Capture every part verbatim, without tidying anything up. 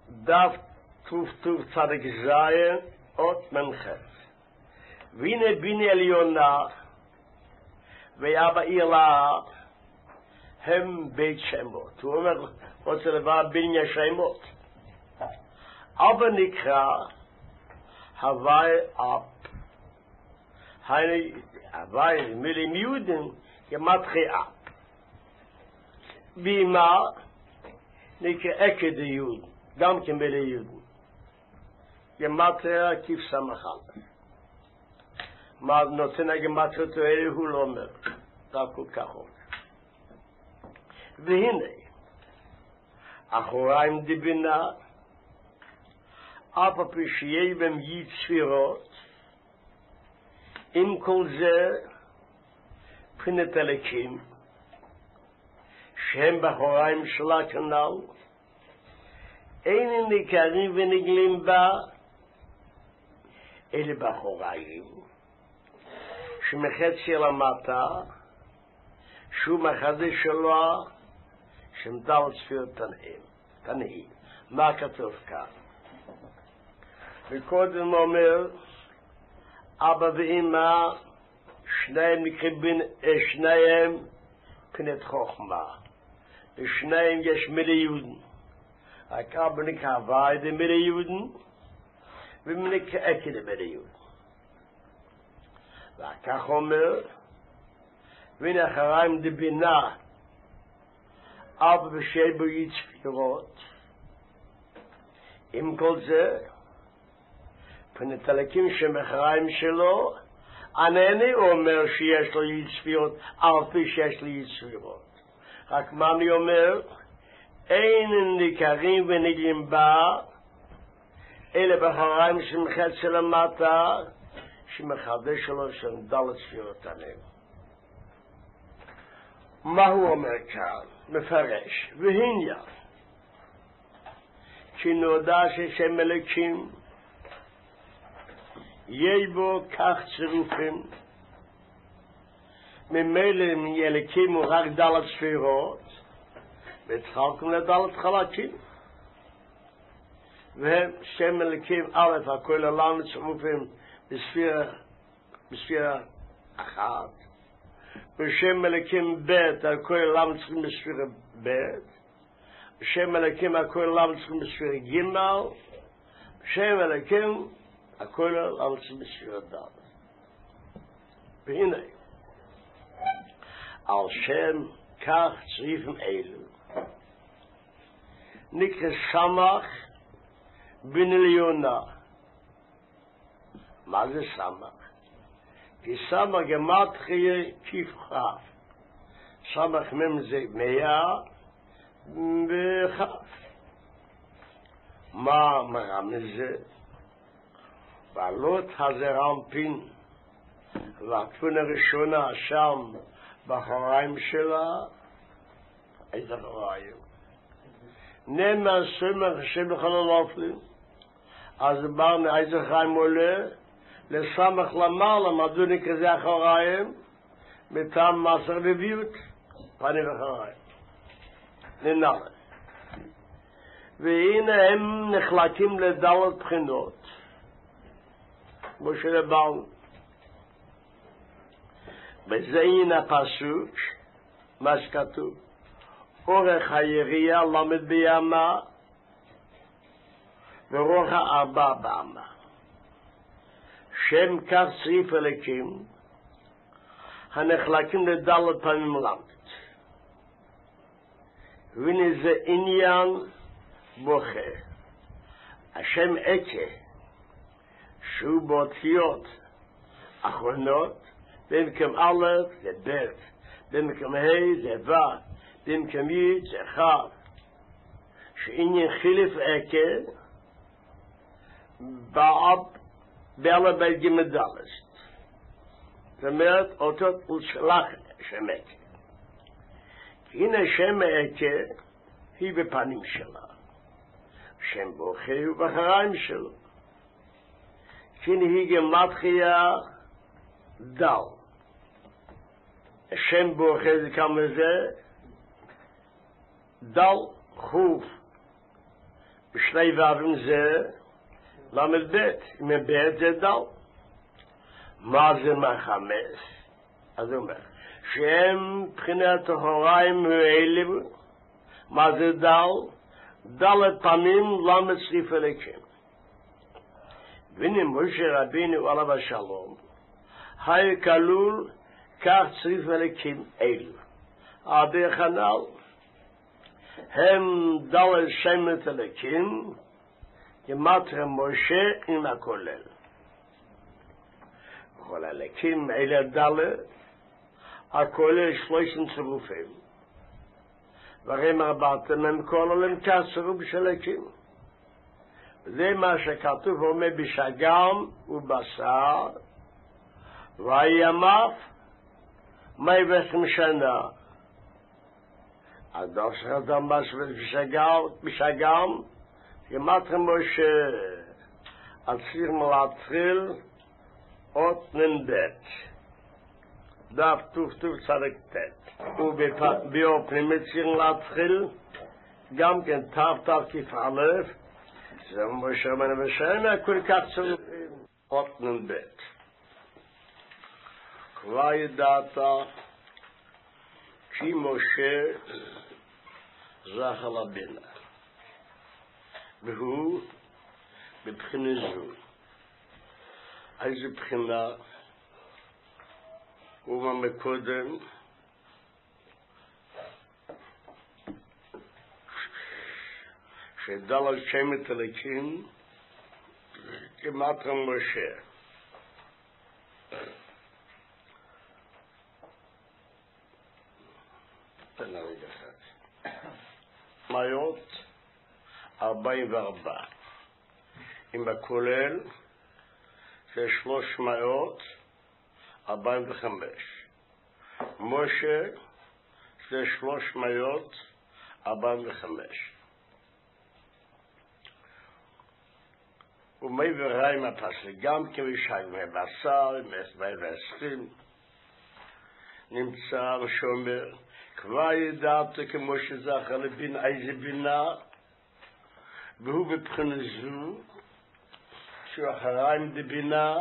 דף טוב טוב צדיק זיין אות מנחת וינה ביני עליונה ויאבא אילה הם בית שמות. הוא אומר רוצה לבוא בניין שמות אבל נקרא הוואי אפ הוואי מילים יהודים ימתחי אפ בימה נקרא אקד יהוד גם כמילי יהודים גמטריה כיף סמכת מה נותן הגמטריה תואר הוא לא אומר דווקא ככה והנה אחוריים דיבינה אף הפי שיהיה בהם יד ספירות עם כל זה פרינת הלקים שהם באחוריים שלה כנל אין ניכרים ונגלים בה אלה באחוריים שמחצי למטה שהוא מחדש שלו שמדל ספיר תנאים תנאים מה כתוב כאן וקודם אומר אבא ואמא שניהם נקרבים שניהם פנת חוכמה ושניהם יש מילי יהודים הקרב נקרא הוואי דמילי יהודים ומנקרא אקי דמילי יהודים וכך אומר והנה אחריים דבינה אבא בשי בו יד ספירות עם כל זה פנת הלקים שמחריים שלו אינני אומר שיש לו יד ספירות על פי שיש לי יד ספירות רק מה אני אומר אין ניכרים ונגלים בה אלה בחריים שמחץ למטה שמחדש שלו שמדל ספירות עליהם מה הוא אומר כאן? מפרש והנה כי נודע ששם אלוקים יהיה בו כך צירופים ממילא מאלוקים הוא רק דלת ספירות והתחלקם לדלת חלקים והם שם אלוקים א' הכל עולם צירופים בספירה בספירה אחת ושם אלוקים ב' הכל עולם צירופים בספירה ב' ושם אלוקים הכל עולם צירופים בספירה ג' ושם אלוקים הכל עולם צירופים בספירה ד' והנה על שם כך צירופים אלו נקרא סמך בן עליונה מה זה סמך? כי סמך גמטריה כיף כף סמך מם זה מאה וכף מה מרמז זה? ועלות הזרמפין והכפון הראשונה שם בחוריים שלה איזה חוריים נאמר סמך השם בכל הנופלים אז ברנו איזה חיים עולה לסמך למעלה מדוע נקרא אחוריים מטעם מסר בביות פנים אחוריים ננעלה והנה הם נחלקים לדלת בחינות כמו שלבאו בזה הנה הפסוק מה שכתוב אורך היריעה למד בימה ורוח הארבע באמה שם כך צריף אלוקים הנחלקים לדלת פעמים למד והנה זה עניין בוכה השם אקה שהוא באותיות אחרונות במקום א' זה ב' במקום ה' זה ו' במקום י' זה ח' שעניין חילף אקה באב באלה בית גמדלסט זאת אומרת אותות ושלח שם אקה הנה שם אקה היא בפנים שלה שם בוכה הוא בחריים שלו הנה היא גמטריה דל שם בוכה זה כמה זה דל חוף בשני ואבים זה למד בית, אם בית זה דל. מה זה מחמש? אז הוא אומר, שהם בחינת ההוריים האלה, מה זה דל? דלת פעמים למד צריף אליקים. והנה משה רבינו עליו השלום, היה כלול כך צריף אליקים אלו. הדרך הנ"ל, הם דלת שמת אליקים, גמטרה משה עם הכולל. כל הלקים אלה דלת, הכולל שלושים צירופים. והם ארבעתם הם כוללים כצירוף של הקים. זה מה שכתוב אומר בשגם ובשר, וימיו מי ושם שנה. הדושר אדם בשגם, גמטרה משה, הציר מלהתחיל, אות ננבט. דף טוב טוב צדק תת. ובאופנים מצירים להתחיל, גם כן תו תו כיף א', זה משה רבנו ושנה, כל כך צירופים, אות ננבט. כבר ידעת, כי משה זכה לבינה. והוא בבחינה זו. איזה בחינה הוא אומר קודם שדל שמת אליקים כמטרה משה. תן רגע אחד. מאיות ארבעים וארבע. עם הכולל זה שלוש מאות ארבעים וחמש. משה זה שלוש מאות ארבעים וחמש. ומי וראים הפסק גם כבישי מבשר, מסבי ועשרים, נמצא ושומר, כבר ידעת כמו שזכה לבין איזה בינה, והוא בבחינה זו, שהוא אחריים דבינה,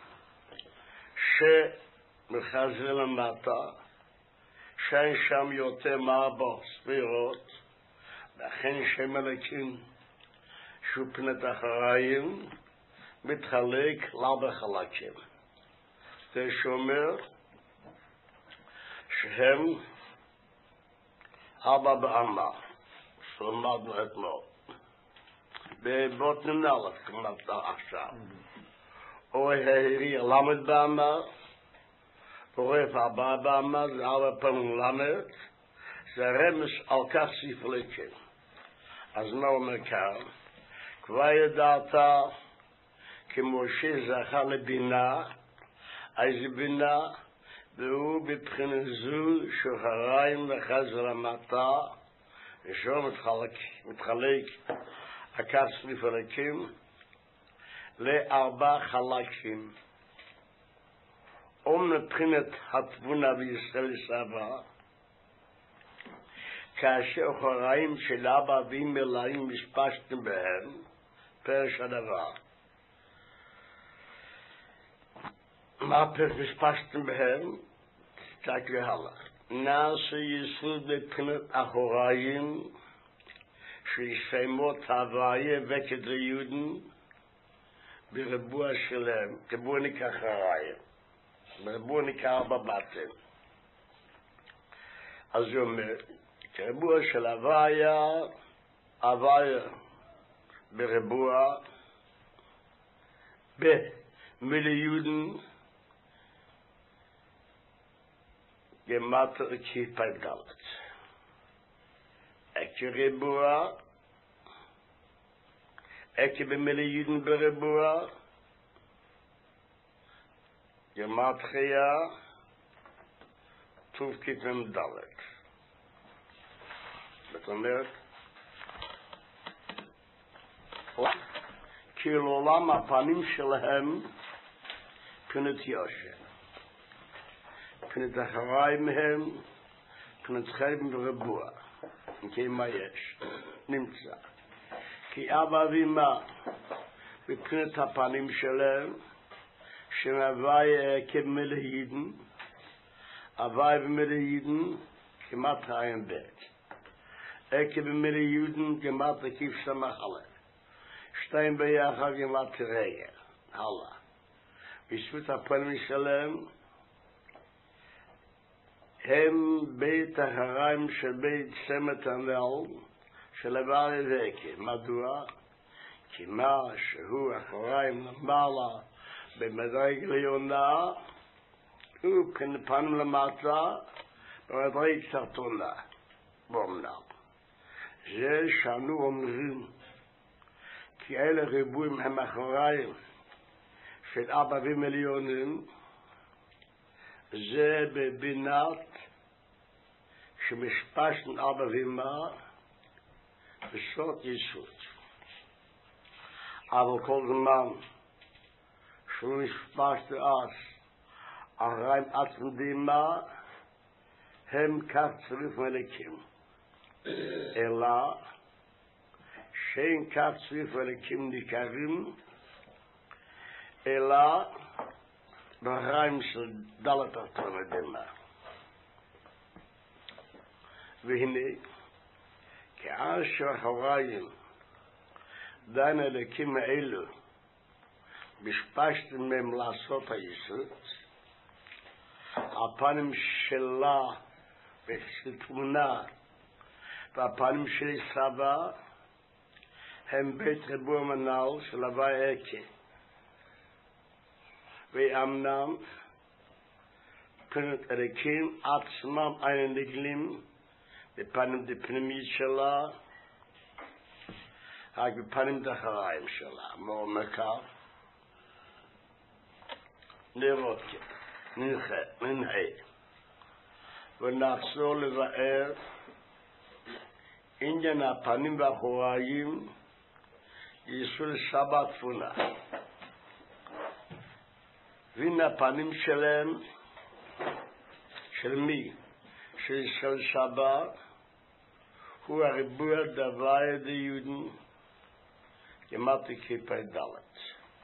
שמחזר למטה, שאין שם יותר מארבע ספירות, לכן שם אלוקים, שהוא פנת אחריים, מתחלק לארבע חלקים. זה שאומר שהם ארבע באמה, שלמדנו אתמול. בבוטנים נלף, כמעט עכשיו. אורי העריר למד באמה, עורף ארבע באמה, זה ארבע פעמים למד, זה רמז על כך סעיף אלוקים. אז מה אומר כאן? כבר ידעת כמשה זכה לבינה, איזה בינה, והוא בבחינה זו שוחריים וחזר למטה, ושם מתחלק, מתחלק הכף סעיף אלוקים לארבע חלקים. או מבחינת התבונה בישראל סבא, כאשר חוראים של אבא ואמא להם משפשתם בהם, פרש הדבר. מה פרש משפשתם בהם? כך והלך. נעשה יסוד מבחינת החוראים, שיסיימו את ההוויה וכד ליהודים, ברבוע שלהם, כבוא ניקח חוראים. ברבוע ניקח ארבע בתים. אז הוא אומר, כרבוע של הוויה, הוויה ברבוע, במיליון, גמטר כיפה דלת. אקי רבוע, אקי במיליון ברבוע, גמטריה, טוב כיפם דלת. זאת אומרת, כי לעולם הפנים שלהם פנת יושר. פנת אחריים הם, פנת חיים ברבוע. כי מה יש? נמצא. כי אבא ואמא מבחינת הפנים שלהם שמהווי כמלהידן הווי ומלהידן כמעט העין בית עקב ומלהידן כמעט לקיף שמח עליהם שתיים ביחד כמעט רגל הלאה בזכות הפנים שלהם הם בית החריים של בית סמת הנל של הבעל וקה. מדוע? כי מה שהוא החריים למעלה במדרג ליונה הוא כנפנים למטה במדרג תחתונה באומנם. זה שאנו אומרים כי אלה ריבועים הם החריים של אבא ומיליונים זה בבינת שמשפשן אבא ואמא בסוד יסוד. אבל כל זמן שהוא משפשת אז הרעים עצמם ואמא הם כך צריך מלכים אלא שאין כך צריך מלכים ניכרים אלא בריים של דלת התורה דמה. והנה, כאשר החריים דן הלקים האלו משפשתם מהם לעשות היסוד, הפנים שלה ותמונה והפנים של סבא הם בית ריבוע מנהל של הווי עקה. ואמנם פנות הלקים עצמם אין נגלים בפנים דפנימית שלה רק בפנים דחריים שלה מאוד מקר נראות ננחה ננחה ונחזור לבאר עניין הפנים והחוריים יסוד סבא תפונה וין הפנים שלהם של מי? של ישראל סבא הוא הריבוע דווי דיודן כמעט כיפי דלת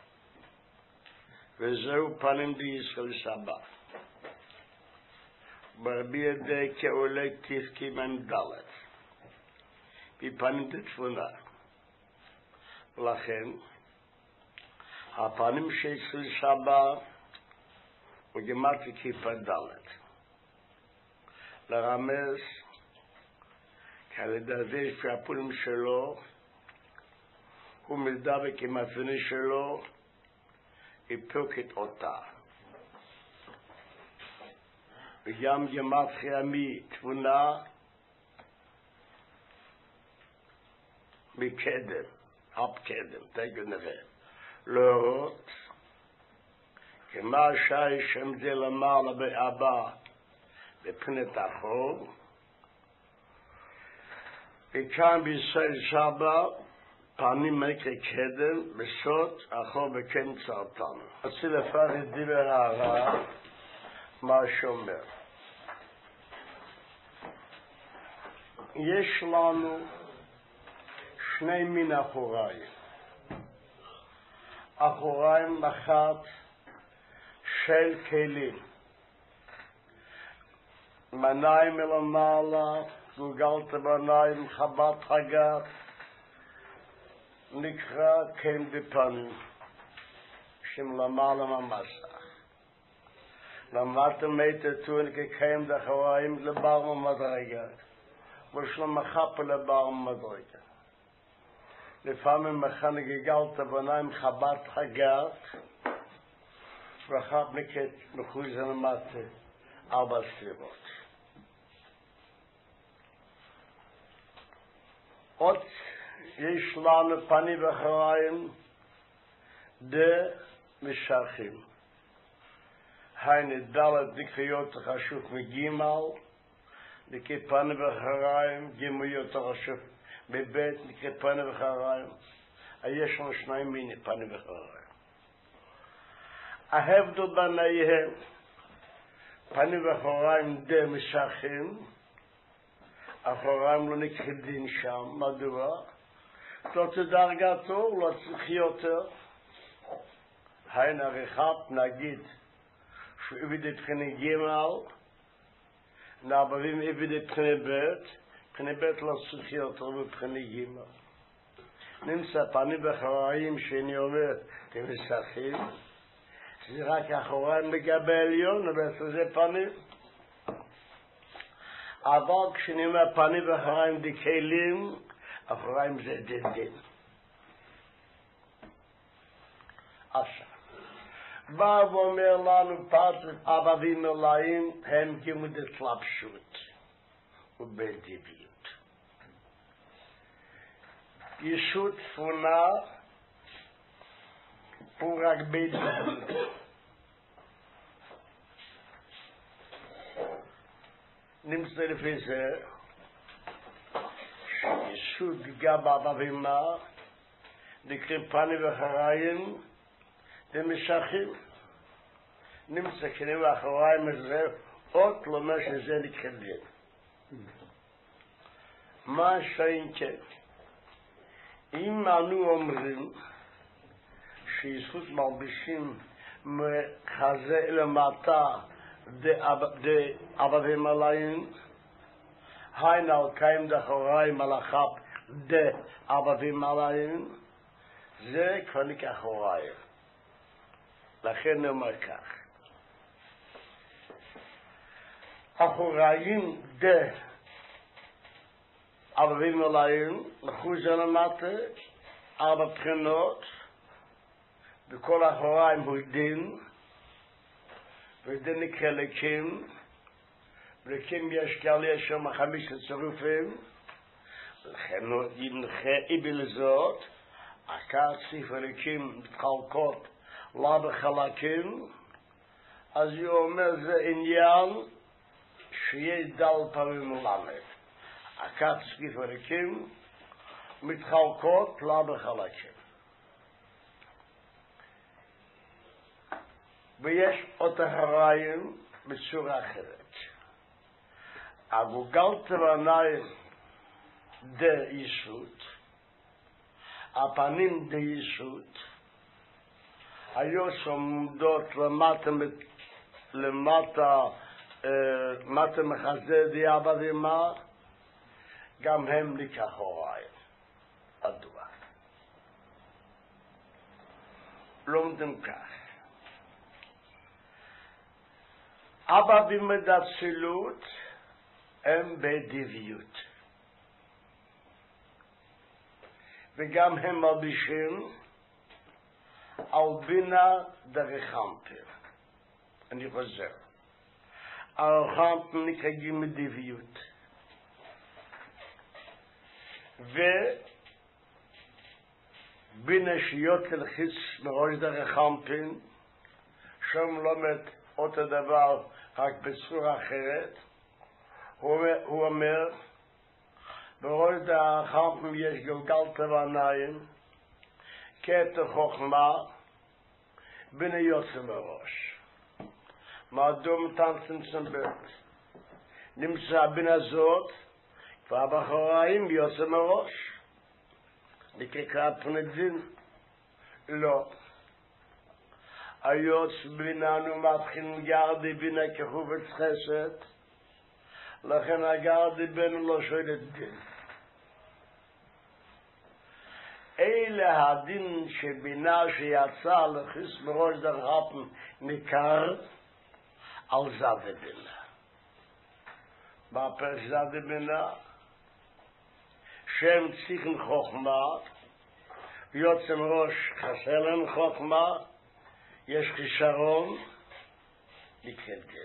וזהו פנים די ישראל סבא ברביע די כעולי תפקי מן דלת בפנים דתפונה ולכן הפנים של ישראל סבא וגמרת כיפה דלת. לרמז כעלידתי שהפולים שלו הוא מלדבק עם הפני שלו יפוקת אותה. וגם גמרת חיימי תבונה מקדם, אפ קדם, תגל נראה. להורות כמה שי שם זה למעלה באבא בפנת החור וכאן בישראל סבא פנים מקרה קדם בסוד החור בכן צרטן. רצי לפרט דיבר הרע מה שאומר יש לנו שני מין אחוריים אחוריים אחת של כלים מניים מלמעלה גולגלת בניים חבת חגת נקרא כן בפנים שמלמעלה ממסך למטה מיתתו נקיים דחוריים לבר מדרגה ושלום מחפה לבר מדרגה לפעמים מכן גלגלת בניים חבת חגת ואחת מכת מחוז למטה ארבע ספירות. עוד יש לנו פנים וחריים דה משכים. היינו דלת דקריות חשוך מגימל, דקי פנים וחריים, גימויות חשוך בבית, דקי פנים וחריים. יש לנו שניים מיני פנים וחריים. ההבדל ביניהם פנים וחריים דה משכים, החריים לא נכחדים שם. מדוע? לא תדרגתו, לא צריך יותר. היינה רחב נגיד שעבד את בחינה ג' נעברים עבד את בחינה ב', בחינה ב' לא צריך יותר בבחינה ג'. נמצא פנים בחוריים שאני אומר, אתם מסכים? זה רק אחוריים לגבי עליון, אבל זה פנים. אבל כשאני אומר פנים ואחוריים דקלים, אחוריים זה דין דין. עכשיו, בא ואומר לנו פרצת אבא ואמא הם כמו דתלבשות ובדיביות. ישות תפונה הוא רק בדיביות. נמצא לפי זה שישות גם אבא ואמא נקראים פנים ואחוריים ומשכים. נמצא כנים ואחוריים הזה עוד לומר שזה נקראים. מה שאין כן? אם אנו אומרים שיסות מלבישים מחזה למטה דאבא ומלאים, היינו על קיים דאחוריים על החב דאבא ומלאים, זה כבר נקרא אחוריים. לכן נאמר כך. אחוריים דאבא ומלאים, לחוז למטה, ארבע בחינות, בכל אחוריים הוא דין, ודין נקרא לקים, ולקים יש כאלה יש שם חמישה צירופים, לכן נמחה איבל זאת, עקר ספר לקים מתחלקות לה בחלקים, אז הוא אומר זה עניין שיהיה דל פעמים מלמד. עקר ספר לקים מתחלקות לה בחלקים. ויש אותה הרעים בצורה אחרת. הגוגלת ועיניים דה ישות, הפנים דה ישות, היו שעומדות למטה, למטה, למטה מחזה די אבא ואמא, גם הם ניקח הוריים. מדוע? לומדים כך. אבא ואמא דאצילות הם בדיביות. וגם הם מלבישים על בינה דרחמפר. אני חוזר. הרחמפר נקראים מדיביות. ובינה שיותר לחיץ מראש דרחמפר, שם לומד אותו דבר רק בצורה אחרת. הוא, הוא אומר, בראש דרחמפר יש גלגל טבעניים, כתר חוכמה, בינה יוצא מראש. מעדום תנסים סנבט. נמצא בינה זאת, כבר בחוריים יוצא מראש. נקרא פנדין. לא. היוץ ביננו מתחילים גרדי בינה כחובץ חסד, לכן הגרדי בינו לא שואל את דין. אלה הדין שבינה שיצא לחיס מראש דרחפן ניכר על זדה בינה. מה פרש זדה בינה? שם ציכן חוכמה, יוצא מראש חסר להם חוכמה, יש חישרון, נקרא דין.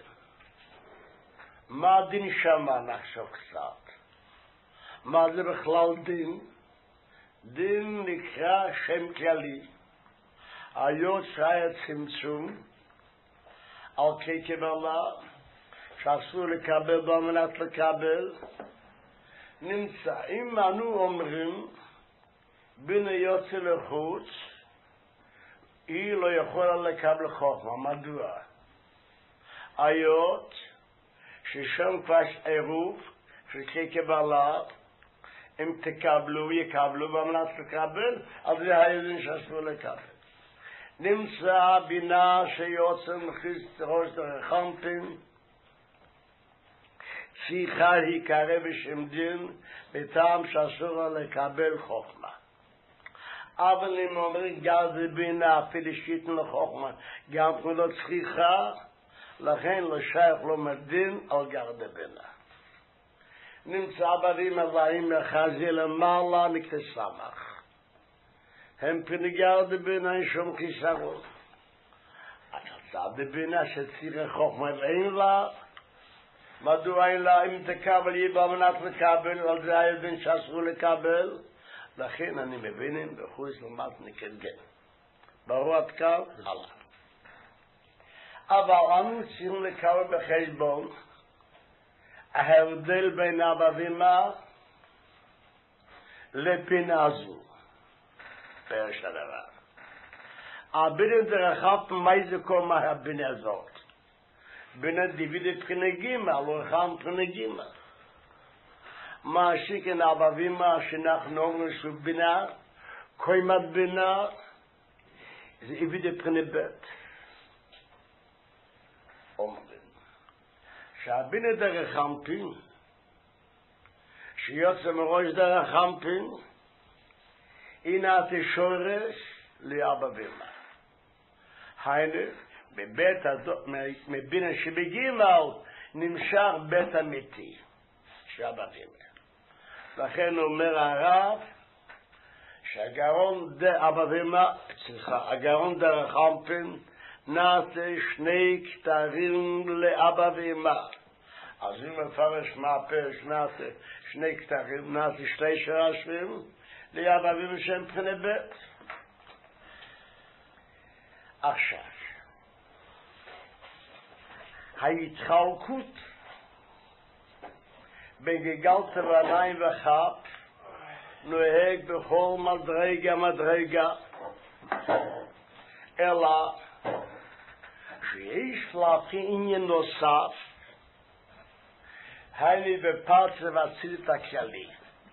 מה דין שמה נחשוב קצת? מה זה בכלל דין? דין נקרא שם כללי. היוץ היה צמצום, על כי קבלה, שאסור לקבל בו מנת לקבל, נמצא. אם אנו אומרים, בינה יוצא לחוץ, היא לא יכולה לקבל חוכמה. מדוע? היות ששם כבר עירוב של כי קבלה, אם תקבלו, יקבלו, במנת לקבל, אז זה היודעים שאסור לקבל. נמצא בינה שיוצא מכניס ראש דרך חמפין, צריכה להיקרא בשם דין, בטעם שאסור לה לקבל חוכמה. אבל אם אומרים גר בינה, אפילו שיתן לחוכמה, גם לא צריכה, לכן לא שייך לו מדין על גר בינה. נמצא ברים הבאים מחזי למעלה מכתסמך. הם פנגר בינה אין שום חיסרון. הצעה בינה שצריך חוכמה ואין לה, מדוע אין לה אם תקבל יהיה במנת לקבל, על זה היודעים שאסור לקבל, לכן אני מבינים בחוץ למד נקדגן. ברור עד כאן? הלאה. אבל אנו צריכים לקבל בחשבון ההבדל בין אבא ואמא לפינה זו. פרש הדבר. הבינה דרכת מה זה כל מה הבינה הזאת? בינה דיווידת פנגימה, לא אחד פנגימה. מה שכן אבא ואמא שאנחנו אומרים שהוא בינה, קוימת בינה, זה דיווידת פנבט. אומרים. שהבינה דרך חמפין, שיוצא מראש דרך חמפין, הנה התשורש לאבא ואמא. היינו, בבית מבינה שבגימל נמשך בית אמיתי, שאבא ואמא. לכן אומר הרב, שהגרון אבא ואמא, סליחה, הגרון דרך חמפין, נעשה שני כתרים לאבא ואמא. אז אם מפרש מהפרש נעשה שני כתרים, נעשה שתי שרשים לאבא ואמא שהם פני בית. עכשיו, ההתחלקות בגלגל תבניים וחפ נוהג בכל מדרגה מדרגה, אלא שיש להבחין עניין נוסף, היינו בפרץ ובצילת הכללי.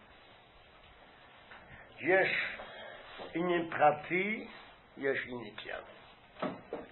יש עניין פרטי, יש עניין כללי.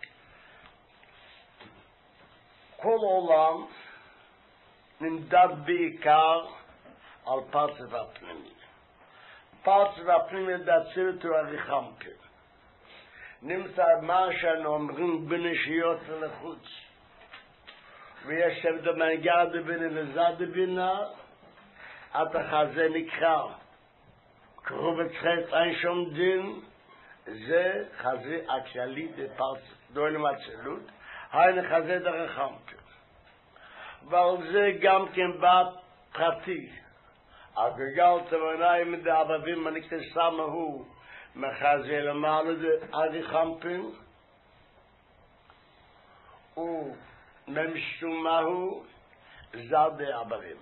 כל עולם נמדד בעיקר על פרץ והפנימי. פרץ והפנימי דצילת והריחמפים. נמצא מה שאנו אומרים בנשיות ולחוץ. ויש הבדל מנגר דבינה לזד דבינה, עד החזה נקרא. קרוב אצחת אין שום דין, זה חזה הכללי בפרץ, דוילם הצלות, היינו חזה דרך חמפים. ועל זה גם כן בא פרטי. הגגל תבניים דאבבים הנקטסה מהו, מחזה למעלה עדי חמפין, וממשומהו זד דאבבים.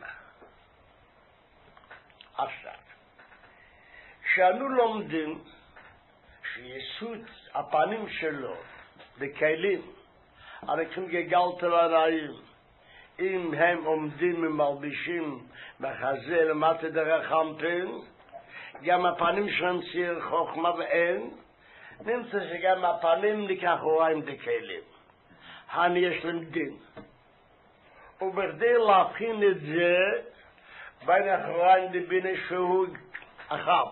עכשיו, כשאנו לומדים שיסוד הפנים שלו בכלים, הלכים גגל תבניים, אם הם עומדים ומלבישים מחזה למטה דרך חמפין, גם הפנים שלהם ציר חוכמה ואין, נמצא שגם הפנים לכאחוריים דקלים. הן יש להם דין. ובכדי להבחין את זה, בין אחוריים דבינה שהוא אחר,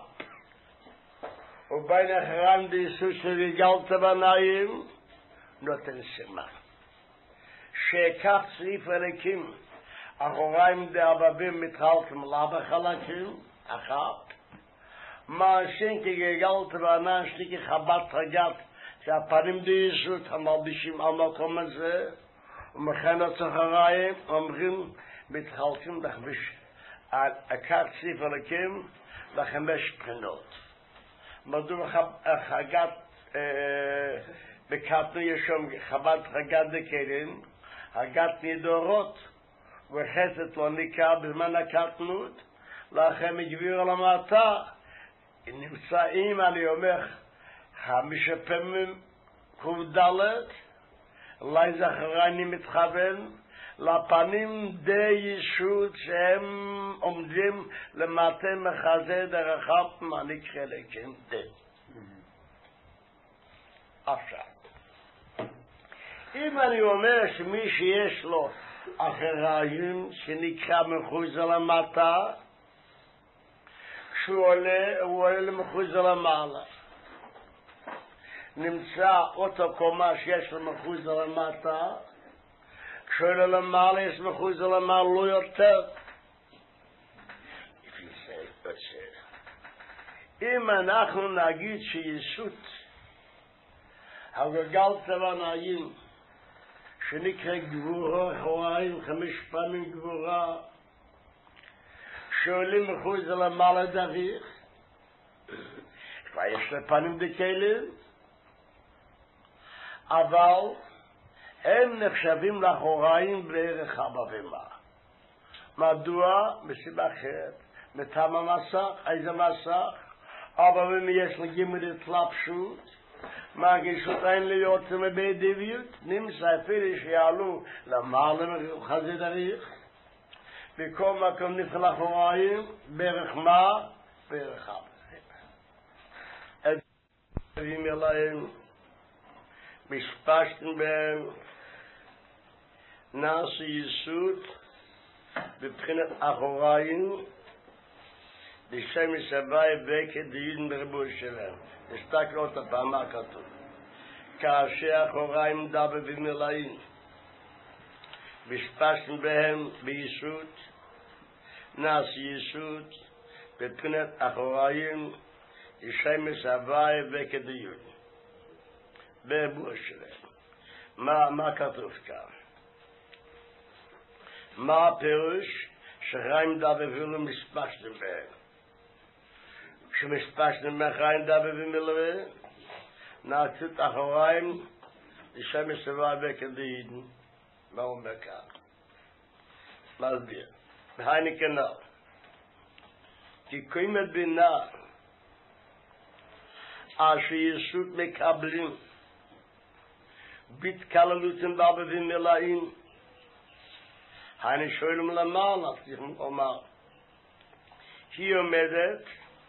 ובין אחוריים דיסוס של גלגל תבניים, נותן סימן. שכך סעיף אלוקים, אחוריים דאבבים מתחלקים לאבא חלקים, אחר, מאשין כגגל תבנה שתיקי חבת רגת שהפנים דייסות המלבישים על מקום הזה ומכן הצחריים אומרים מתחלקים לחמש על עקר ציף הלקים לחמש בחינות. מדוע חגת בקטנו ישום חבת רגת דקלים הגת נדורות וחסת לא ניקה בזמן הקטנות לכם הגביר על המעטה נמצאים, אני אומר, חמישה פעמים קוב דלת, אולי זכרה אני מתכוון, לפנים די ישות שהם עומדים למטה מחזה דרכיו מעניק חלקים די. עכשיו, אם אני אומר שמי שיש לו אחראים שנקרא מחוזה למטה, כשהוא עולה, הוא עולה למחוזה למעלה. נמצא אותו קומה שיש לו מחוזה למטה, כשהוא עולה למעלה יש מחוזה למעלה לא יותר. אם אנחנו נגיד שישות הגלגל צבנאים שנקרא גבורה, חוריים, חמש פעמים גבורה, שעולים מחוזה למעלה דריך, כבר יש לפנים דקלים, אבל הם נחשבים לחוריים בערך אבא ומה. מדוע? מסיבה אחרת. מטעם המסך, איזה מסך? אבא ומה יש לגימד התלבשות, מהגישות אין להיות מבדיביות, נמצא אפילו שיעלו למעלה מחזה דריך, בכל מקום נפל לחוריים, בערך מה? בערך אבא. את דברים אלהם, משפשתם בהם, נעשו יסוד, בבחינת אחוריים, לשם מסבי בקד דיון ברבו שלהם. נסתכל אותה פעם מה כתוב. כאשר אחוריים דבבים אלאים, משפשתם בהם ביסוד, נעשו יסוד, בבחינת אחוריים, לשם מסבי בקד דיון. ברבו שלהם. מה, מה כתוב כאן? מה הפירוש שחיים דבבים ומשפשתם בהם? כשמשפשתם מחיים דבבים אלוהים, נעצות אחוריים לשם מסביב בקדיין. מה הוא אומר כאן? מסביר. והייני כנ"ל. כי קיימת בינה אשר יסוד מקבלים בהתקללותם דבבים מלאים, הייני שואלים למעלה, צריך לומר. היא עומדת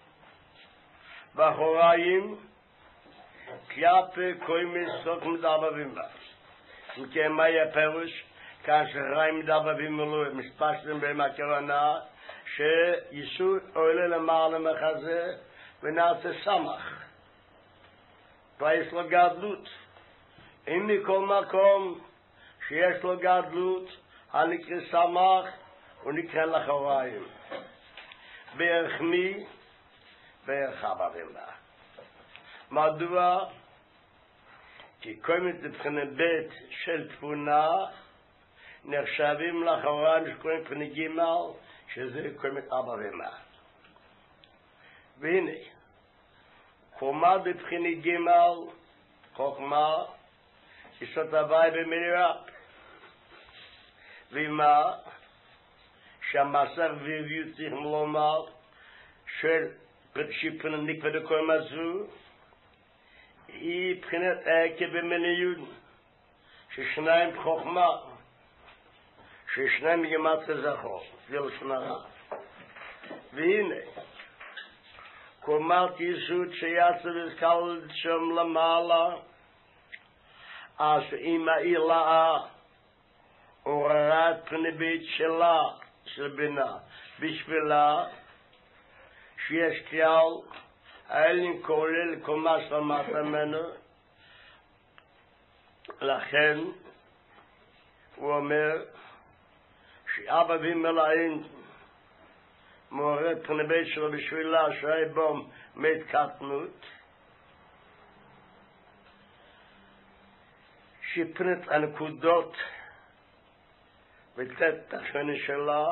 באחוריים כלפי כל מסוק מדבבים בה. אם כן, מה יהיה פירוש? כאשר חיים מדבבים אלוהים, משפשתם בהם הכוונה שיסוד עולה למעלה מחזה ונעשה סמך. כבר יש לו גדלות. אם מכל מקום שיש לו גדלות, הנקרא סמך ונקרא לחוריים. בערך מי? בערך אבא ומה. מדוע? כי קיימת מבחינת בית של תבונה נחשבים לחוריים שקוראים מבחינת גימל, שזה קיימת אבא ומה. והנה, קומה בבחינת גימל, חוכמה, יסוד הוואי במהירה. ומה? שהמסר והביאו צריך לומר של פרשיפן הנקווה דקומה זו היא בחינת עקב במניות ששניים חוכמה ששניים ימת זכור זה לשון הרע. והנה קומת יסוד שיצא וזכר שם למעלה אז אם העילה עוררת פני בית שלה של בינה בשבילה שיש כלל האלים כולל קומה שלמטה ממנו. לכן הוא אומר שאבא ומלאים מעורר פני בית שלו בשבילה שהיה בו מת קטנות שפנת הנקודות ותת השני שלה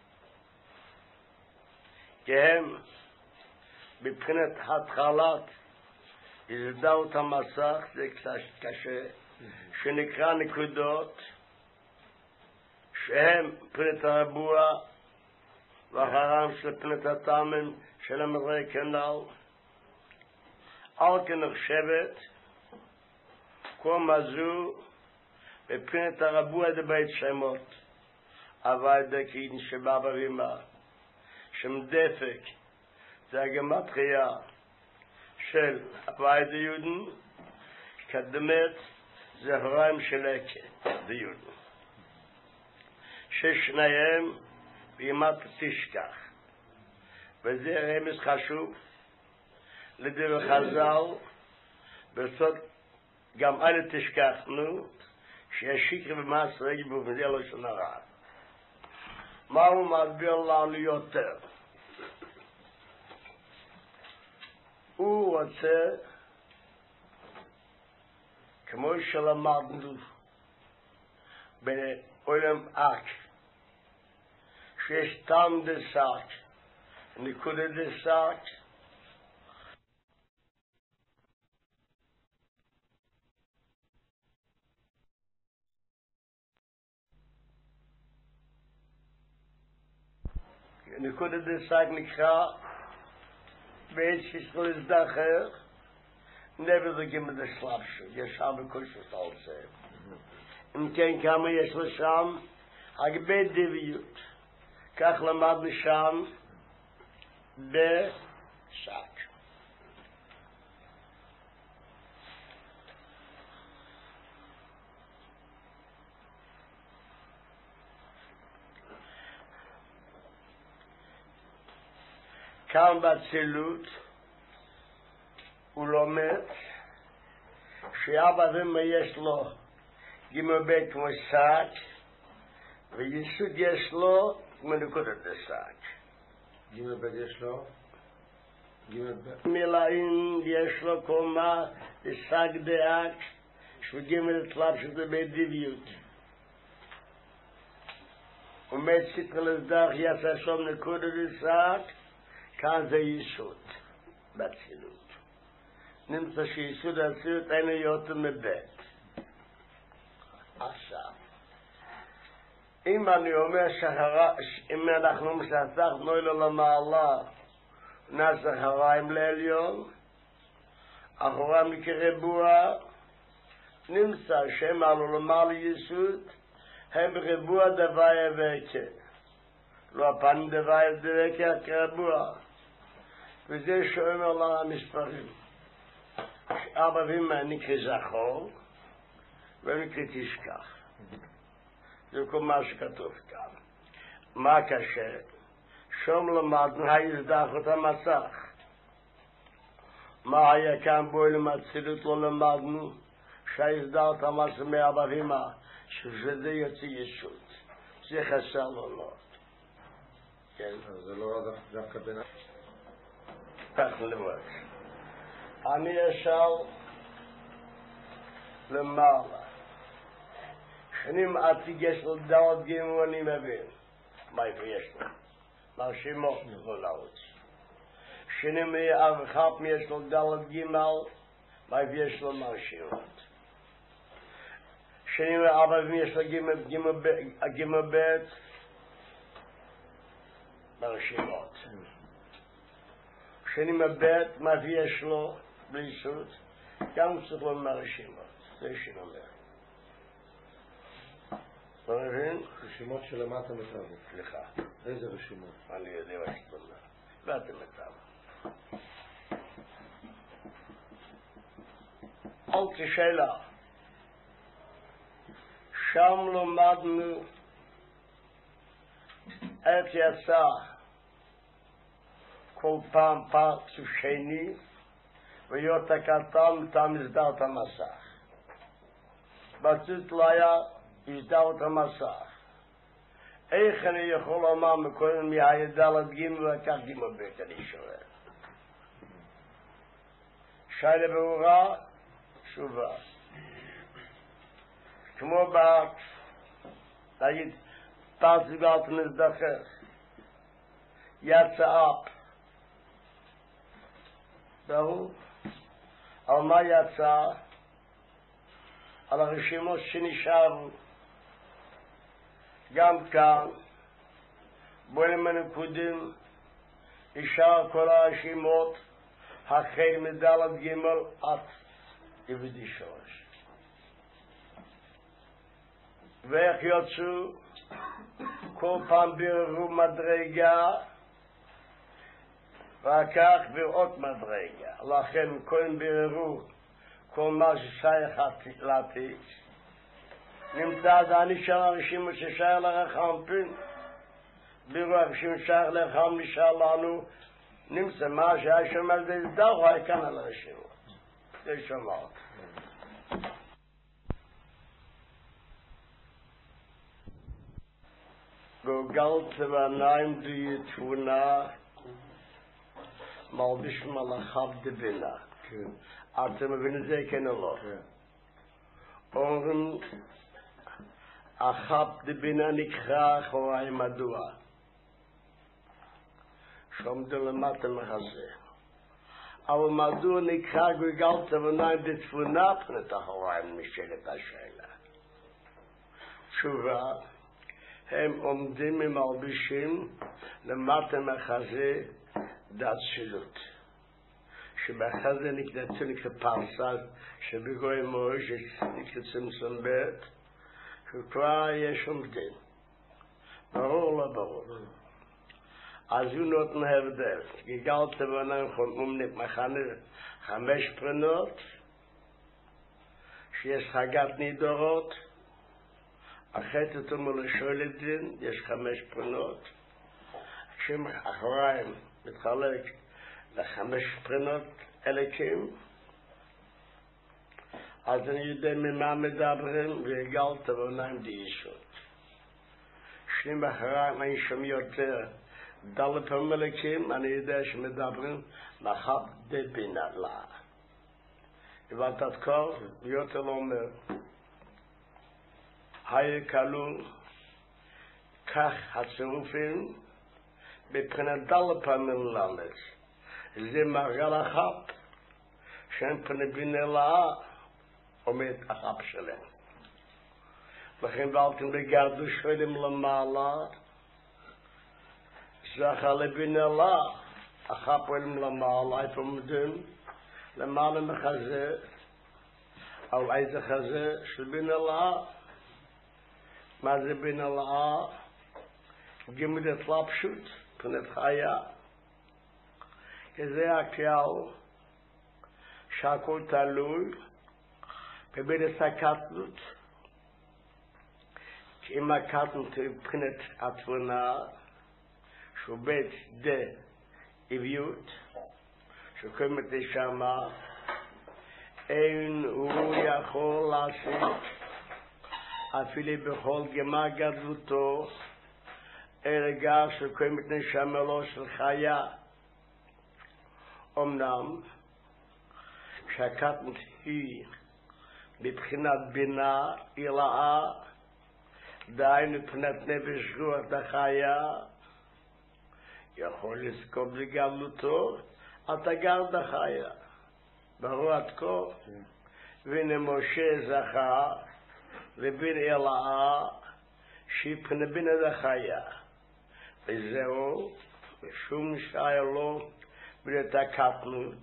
כי הם בבחינת התחלת הזדהות המסך, זה קצת קשה, שנקרא נקודות שהם פנת הרבוע ואחרם של פנת התאמן של המראה כנל על כנחשבת קום הזו בפנת הרבוע זה בית שמות אבל דקין שבאבא ואמא, שם דפק, זה הגמטריה של הבית היהודן, קדמת זה הוריים של עקה, ביהודן. ששניהם ואמא תשכח. וזה רמז חשוב לדבר חז"ל, בסוד גם אל תשכחנו שיש שקר במעש רגל ובזה לא שונה רע. מה הוא מסביר לנו יותר? הוא רוצה, כמו שלמדנו בעולם אק, שיש טעם דסק, נקודה דסק, נקודה דסק נקרא בעת שישראל הזדחר never the game of the slapsh יש הרבה קושיות על זה אם כן כמה יש לשם הגבי דביות כך למדנו שם בשק כאן בצילות הוא לומד שאבא ואמא יש לו גימל בית כמו שק ויסוד יש לו כמו נקודת השק. גימל בית יש לו? גימל בית? מילאים יש לו קומה לשק דאק שגימל תלב שזה בית דביות. ומת סיטר לסדח יעשה שום נקודת השק כאן זה יסוד בצילות. נמצא שיסוד הצילות אין יותר מבית. עכשיו, אם אני אומר שאם אנחנו משתתפנו לו למעלה, נעשה חריים לעליון, אחורם כרבוע, נמצא שהם עלו למעלה יסוד, הם רבוע דווי וקה. לא הפנים דווי וקה כרבוע. וזה שאומר לנו המספרים. אבא ואמא נקרא זכור ונקרא תשכח. זה כל מה שכתוב כאן. מה קשה? שום למדנו היזדחות המסך. מה היה כאן בו למצלות לא למדנו? שהיזדחות המסך מאבא ואמא שזה יוצא ישות. זה חסר לו לא. כן? זה לא דווקא בין... כך למד. אני ישר למעלה. שנים עתיק יש לו דעות גימו אני מבין. מה יש לו? מרשימות לא לעוץ. שנים ארחת יש לו דעות גימל, מה יש לו מרשימות. שנים אבא יש לו גימו בית, מרשימות. שנים הבית, מה יש לו ביסוד, גם צריך לו מרשימות. זה שנאמר. אתה מבין? רשימות שלמטה מטבע. סליחה. איזה רשימות? אני יודע מה שאתה אומר. ואתה מטבע. עוד שאלה. שם למדנו איך יצא כל פעם פרצוף שני ויותר קטן תם הזדרת המסך. בצית לא היה הזדרת המסך. איך אני יכול לומר מקודם מהידלת גימל וכך גימל בית אני שואל. שאלה ברורה, תשובה. כמו באק, נגיד, פרצוף גלת מזדחר. יצא אפ. ברור. על מה יצא? על הרשימות שנשארו. גם כאן, בואי מנקודים, נשאר כל הרשימות, החל מדלת גימל עד יבדי שורש. ואיך יוצאו? כל פעם ביררו מדרגה, ואחר כך בעוד מדרגה. לכן קודם ביררו כל מה ששייך לעתיד. נמצא דני של הרשימו ששייך לרחמפין. בירו הרשימו ששייך לרחם נשאר לנו. נמצא מה שהיה שם על זה דרך, היה כאן על הרשימו. זה שמע. גולגלת ועניים די תבונה מלביש מלאכיו דבינה. אתם מבינים את זה כן או לא? אומרים אחת דבינה נקרא אחורי מדוע שעומדו למטה מחזה אבל מדוע נקרא גולגלת ועניים די תבונה פנת אחורי משאלת השאלה תשובה הם עומדים ומלבישים למטה מחזה דאצילות שבחזה נקנצו נקרא פרסל שבגוי מויש נקרא צמצום בית שכבר יש עומדים ברור לא ברור אז הוא נותן הבדל גגלת ועניים חומם מחנה חמש פרנות שיש חגת נידורות אחת אותו מלשול את דין יש חמש פרנות שם אחריים מתחלק לחמש פרנות אלקים אז אני יודע ממה מדברים והגלת ועוניים די ישות שנים אחריים אני שומע יותר דלת פעמים אלקים אני יודע שמדברים לחב די בינה לה הבנת את כל יותר לא אומר היה כלול כך הצירופים בבחינת דלת פעמים ללת זה מעגל החב שאין פני בינה לה עומד החב שלהם לכן בעלתם בגרדו שואלים למעלה זכה לבינה לה החב פועלים למעלה איפה עומדים למעלה מחזה על איזה חזה של בינה לה מה זה בינה לה גימדת לה פשוט פנת חיה כזה הכלל שהכל תלוי בבית הקטנות כי אם הקטנות מבחינת התבונה שהוא בית דה עביות שקוראים את זה שמה אין הוא יכול לעשות אפילו בכל גמה גדלותו הרגע שקוראים את נשמה לו של חיה אמנם שהקטנות היא מבחינת בינה אילאה דהיינו מבחינת נפש רוח דחיה יכול לזכות לגדלותו אתה גר דחיה ברור עד כה והנה משה זכה ובין אילאה שהיא מבחינת בינה דחיה וזהו שום שעה לא בית הקטנות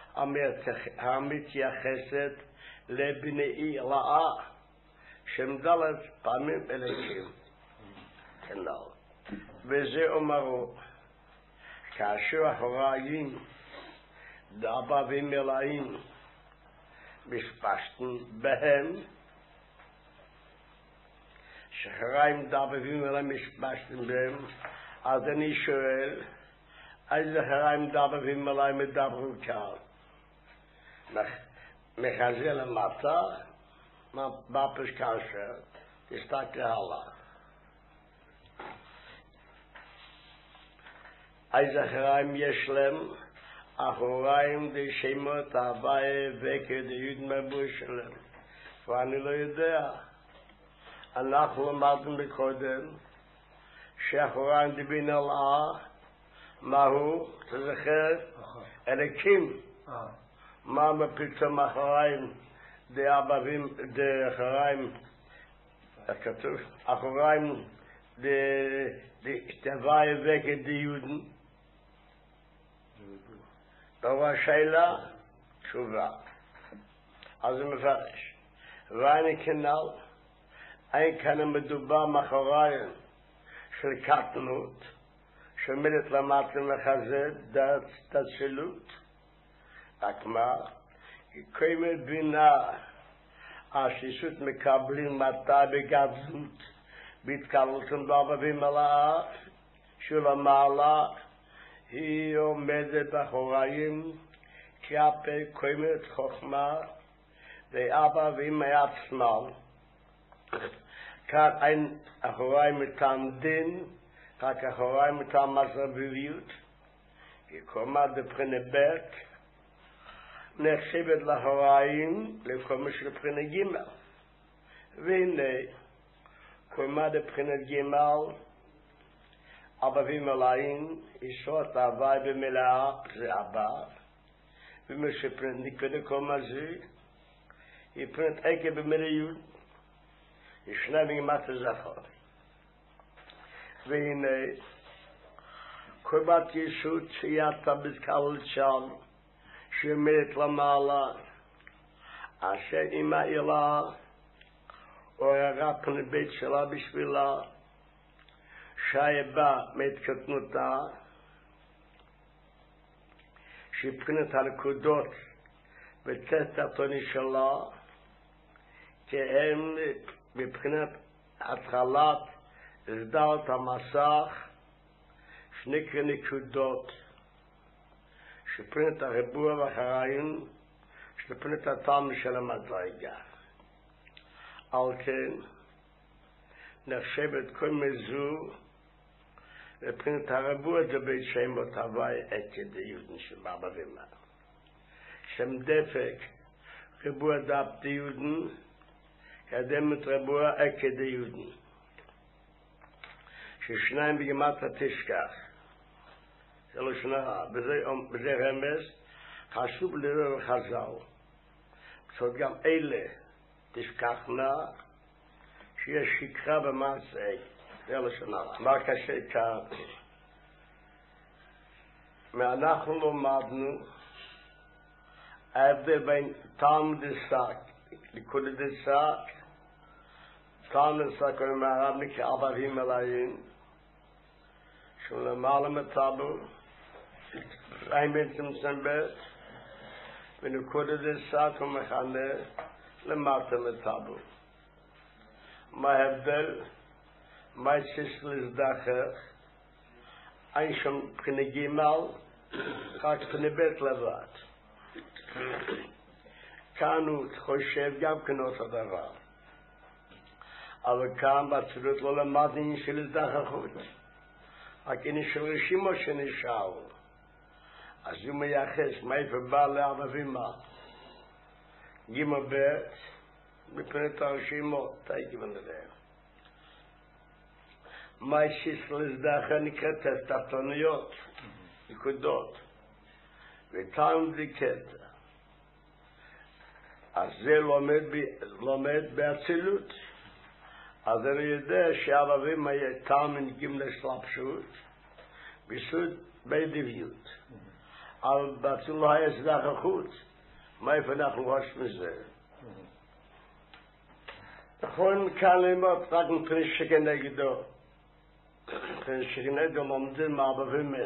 המתייחסת לבני אילאה שהם דלת פעמים אלוקים כנ"ל וזה אומרו כאשר אחראים דאבבים מלאים משפשתן בהם שאחראים דאבבים מלאים משפשתן בהם אז אני שואל איזה אחראים דאבבים מלאים מדברים כאן מחזה למטה בפש כאשר תסתכל הלאה איזה אחראים יש להם אחראים די שמות הוואי וקר די יוד מבוי שלהם ואני לא יודע אנחנו למדנו מקודם שאחראים די בין אלאה מהו? תזכר? אלוקים מה מפתאום אחראים די אבבים די אחראים כתוב אחראים די תוואי וקר די יודן ברור השאלה תשובה אז הוא מפרש ואני כנ"ל אין כאן מדובר מאחוריים של קטנות, שעומדת למטה מחזה דצילות. רק מה? כי קיימת בינה, השישות מקבלים מתי בגדלות, בהתקבלותם באבבים מלאה, של המעלה, היא עומדת באחוריים, כלפי קיימת חוכמה, ואבא ואמא עצמם. כאן אין אחוריים מטעם דין, רק אחוריים מטעם מסרביליות, כי קומה דבחינה ב' נחשבת לאחוריים לקומה של בחינה ג'. והנה, קומה דבחינה ג' אבא ואמא לעין, יסוד הווי במלאה, זה אבא, ומשפרנת נקודה קומה זה, יפרנת עקב במלאיות, ישנה מגמת הזכר. והנה, קורבת ישות שיתה בזכרת שם, שעומדת למעלה, אשר אמא אלה, אוהרה פני בית שלה בשבילה, שהיה בא מהתקטנותה, שבחינת הנקודות בצאת התוני שלה, כי הם מבחינת התחלת הסדרת המסך, שנקרא נקודות, שבחינת הריבוע והחראים, שבחינת הטעם של המדרגה. על כן, נחשבת כל מזו, ובחינת הריבוע זה בית שם אותווי את ידי יהודן שבא בבימה. שם דפק, ריבוע דאפת יהודן, קדמת ריבוע את ידי יהודן. ששניים בגמת התשכח. זה לא שנה, בזה, בזה רמז, חשוב לראות וחזל. זאת גם אלה תשכחנה, שיש שקרה במעשה. זה לא שנה. מה קשה כאן? ואנחנו לומדנו ההבדל בין טעם דסק, ליקוד דסק, טעם דסק ומערב נקרא אבבים אליים, שהוא למעלה מטאבו, אין בין צמצם בית, ונקוד דסק ומכנה למטה מטאבו. מה ההבדל? מה יש לזדחר? אין שם בחינה גימל, רק בחינה בית לבד. כאן הוא חושב גם כן אותו דבר. אבל כאן בצילות לא למד עניין של הזדחרות. רק עניין של רשימו שנשאר. אז הוא מייחס מאיפה בא לאבא ואמא. גימל בית, מבחינת הרשימו, תייגי ונראה. מה יש לזדחר נקראת תחתוניות, נקודות. וטעם בלי קטע. אז זה לומד, לומד באצילות. אז אני יודע שאבא ואמא יהיה טעם נגיעים לסלפשות, בסוד בדביות. אבל באצילות לא היה זדחרות. מאיפה אנחנו רואים מזה? נכון, כאן ללמוד רק מבחינת שכנגדו. מבחינת שכנגדו לומדים מאבא ואמא.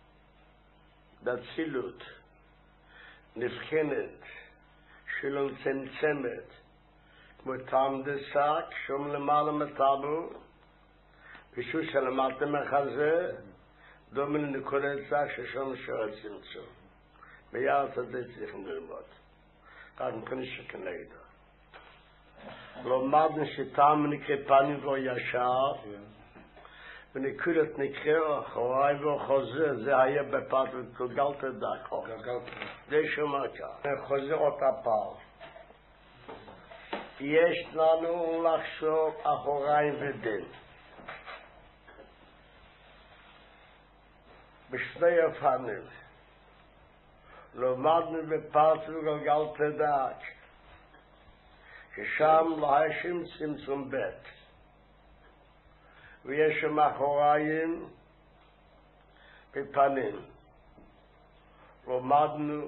באצילות נבחנת שלא צמצמת כמו טעם דסק שום למעלה מטאבו ושום שלמטה מחזה דומה לנקודת דסק ששום שואל צמצום ביחס הזה צריכים ללמוד רק מבחינת שכנגדו לומדנו שטעם נקרא פנים בו ישר ונקודת נקרא אחורי וחוזר, זה היה בפרט וגלגלת דקו. זה שומע כאן. חוזר אותה פעם. יש לנו לחשוב אחורי ודין. בשני אופנים. למדנו בפרט וגלגלת דק. ששם לא היה שום צמצום בית. ויש שם אחוריים בפנים. למדנו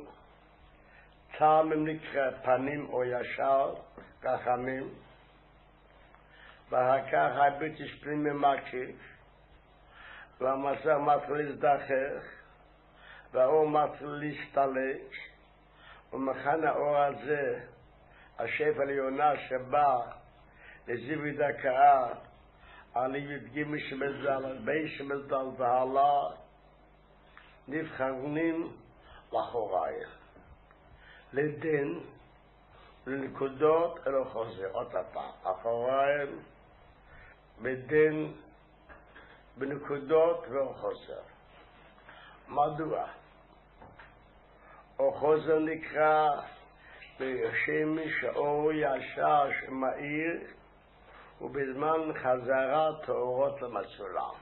טעם נקרא פנים או ישר, רחמים. ואחר כך הביטי שפלים ממקיף, והמסך מתחיל להזדחך, והאור מתחיל להסתלק, ומכאן האור הזה, השפע העליונה שבא לזיו דקה, על י"ג שמזל, בי שמזל והלאה, נבחנים לאחורייך, לדין ולנקודות אלו חוזר, עוד הפעם, אחוריים, בדין, בנקודות ואו חוזר. מדוע? או חוזר נקרא בשמש האור ישר שמאיר, ובזמן חזרת האורות למצולם.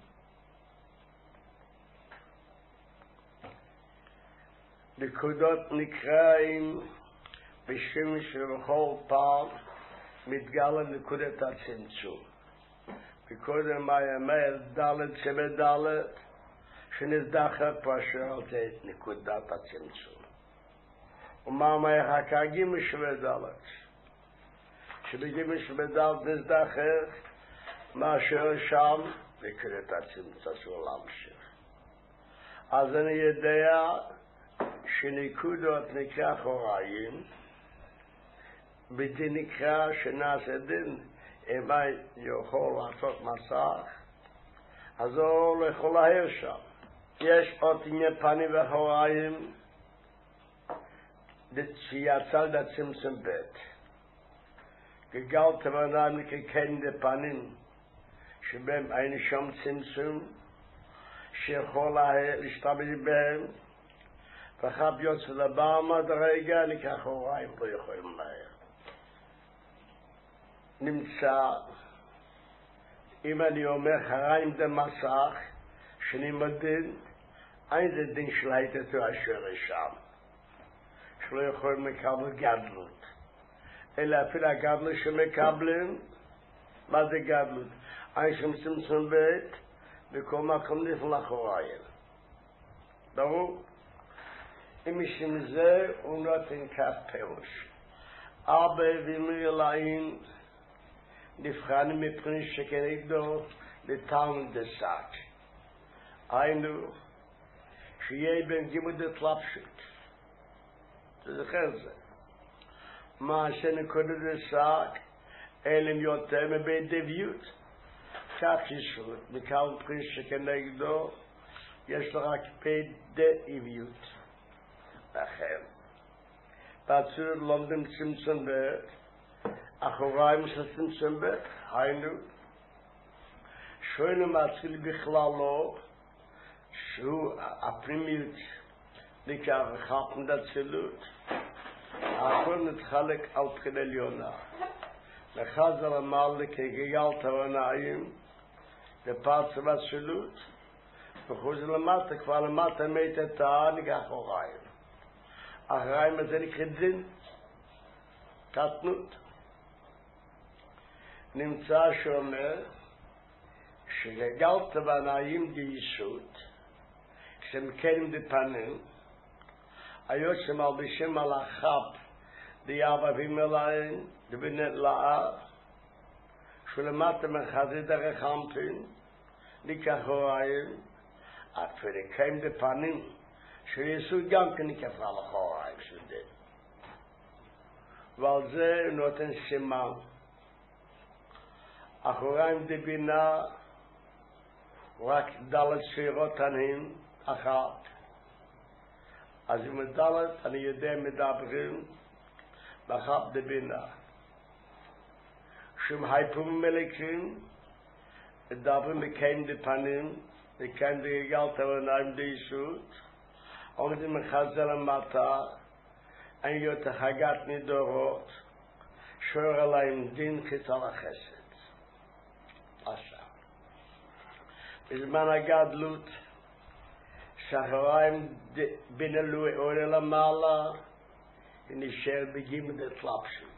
נקודות נקראים בשמש שבכל פעם מתגלה נקודת הצמצום. וקודם מה יאמר דלת שבדלת שנזדחר פשר את נקודת הצמצום. ומה אומר אחר גימל שבדלת? שבגימל שבדלת נזדחר מאשר שם נקודת הצמצום להמשיך. אז אני יודע שנקודות נקרא אחוריים, בדין נקרא שנעשה דין, אם אני יכול לעשות מסך, אז הוא לא יכול להעיר שם. יש עוד עניין פנים ואחוריים, שיצא לצמצום בית. גגלת ועניים ככן דפנים, שבהם אין שם צמצום, שיכול להשתמש בהם, ואחר יוצא לבא מדרגה, נקרא אחוריים, לא יכולים מהר. נמצא, אם אני אומר חריים דמסך, שנמדין, אין זה דין של היתתו אשר שם, שלא יכולים לקבל גדלות, אלא אפילו הגדלות שמקבלים, מה זה גדלות? אין שם צמצום בית, בכל מקום נפל אחוריים. ברור? אם משם זה, הוא נותן כך פירוש. אבא ואמרי אלוהים, נבחנים מפני שכנגדו לתלמוד דסק. היינו, שיהיה בין גימוד התלבשות. תזכר זה. מה שנקודת דסק, אלם יותר מבית דביות. כך ישרות, מכאן פרי שכנגדו, יש לו רק בית דביות. לכן, בצור לומדים צמצום בית, אחוריים של צמצום בית, היינו, שוינו מתחיל בכללו, שהוא הפנימיות, נקרא רחב מדצילות, הכל נתחלק על בחינה עליונה. לחזר למעלה כגגל תורנאים, לפרץ והצילות, וחוזר למטה, כבר למטה מת את הענג אחוריים. אחוריים הזה נקרא דין, קטנות. נמצא שאומר, שגגל תורנאים דייסות, כשמקנים דפנים, היו שמלבישים על החב, דיאבבים אליהם, דבנת לאר, שלמטה מחזי דרך המפין, ניקח הוראים, הפריקאים דפנים, שיסוד גם כן ניקח על החוראים של דין. ועל זה נותן סימן. אחוריים דבינה, רק דלת ספירות עניים, אחת. אז אם דלת, אני יודע מדברים, בחב דבינה. שום הייפום מלכים, מדברים מקיים דפנים, מקיים דגגל תורנאים דייסות, עומדים מחזר למטה, אין יותר חגת נדורות, שור עליהם דין חיצל החסד. עכשיו, בזמן הגדלות, שאחריים בנלו עולה למעלה, ונשאר בגימד התלבשות.